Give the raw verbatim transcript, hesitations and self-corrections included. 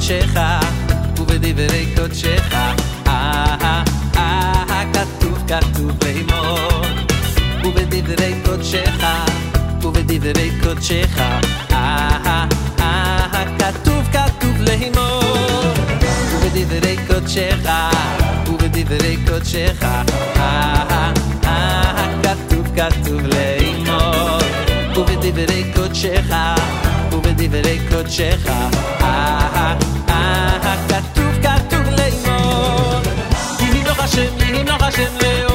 קודשך ובדברי קודשך אה אה אה כתוב כתוב לאמור ובדברי קודשך ובדברי קודשך אה אה אה כתוב כתוב לאמור ובדברי קודשך ובדברי קודשך אה אה אה כתוב כתוב לאמור ובדברי קודשך ובדברי קודשך אה אה כתוב כתוב לאמור יהי לו השם יהי לו השם לאור